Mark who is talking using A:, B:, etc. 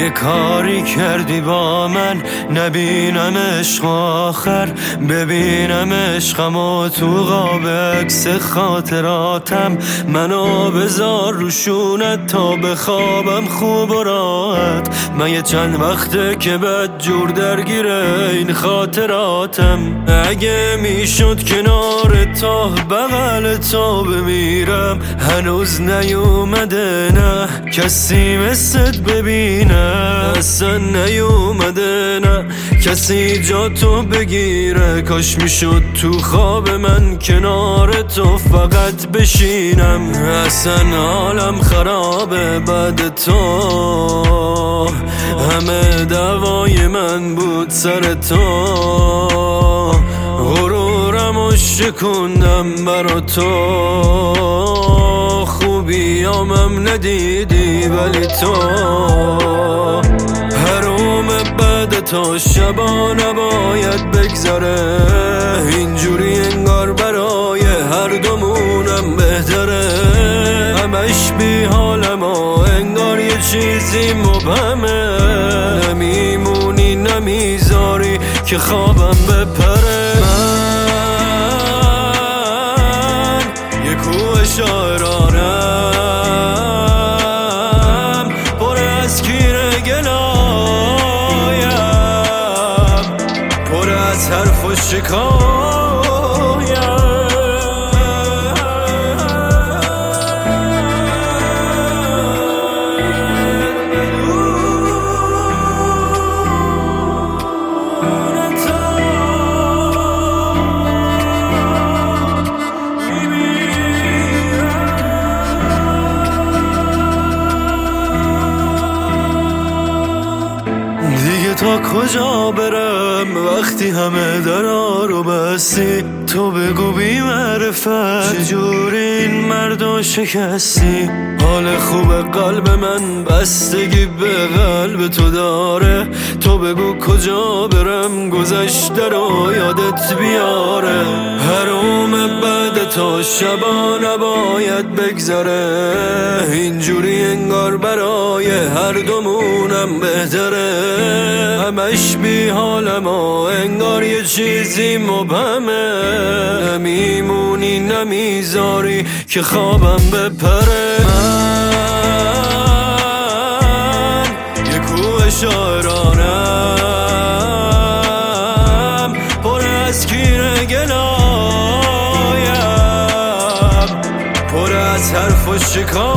A: یه کاری کردی با من نبینم عشق آخر، ببینم عشقمو تو قاب عکس خاطراتم. منو بذار روشونت تا بخوابم خوب و راحت. من یه چند وقته که بد جور درگیره این خاطراتم. اگه میشد کنار تا بغل تا بمیرم، هنوز نیومده نه کسی مثلت ببینه، اصلا نیومده نه کسی جا تو بگیره. کاش میشد تو خواب من کنار تو فقط بشینم. اصلا حالم خرابه بعد تو، همه دوای من بود سر تو. غرورمو شکوندم برا تو، خوبیامم ندیدی ولی تو. حروم بعد تو شبا نباید بگذره، اینجوری انگار برای هر دومونم بهتره. همش بی حالم و انگار یه چیزی مبهمه، نمیمونی نمیذاری که خوابم بپره. من یه کوه شاعرانم پر از کینه گلایم، پر از حرف و شکایم. تا کجا برم وقتی همه درا رو بستی؟ تو بگو بی معرفت چجور این مردو شکستی؟ حال خوب قلب من بستگی به قلب تو داره. تو بگو کجا برم گذشته رو یادت بیاره. حروم بعد تو شبا نباید بگذره، اینجوری انگار برای هر دومونم بهتره. همش بی حالم و انگار یه چیزی مبهمه، نمیمونی نمیذاری که خوابم بپره. من یه کوه شاعرانم پر از کینه گلایم، پر از حرف و شکایم.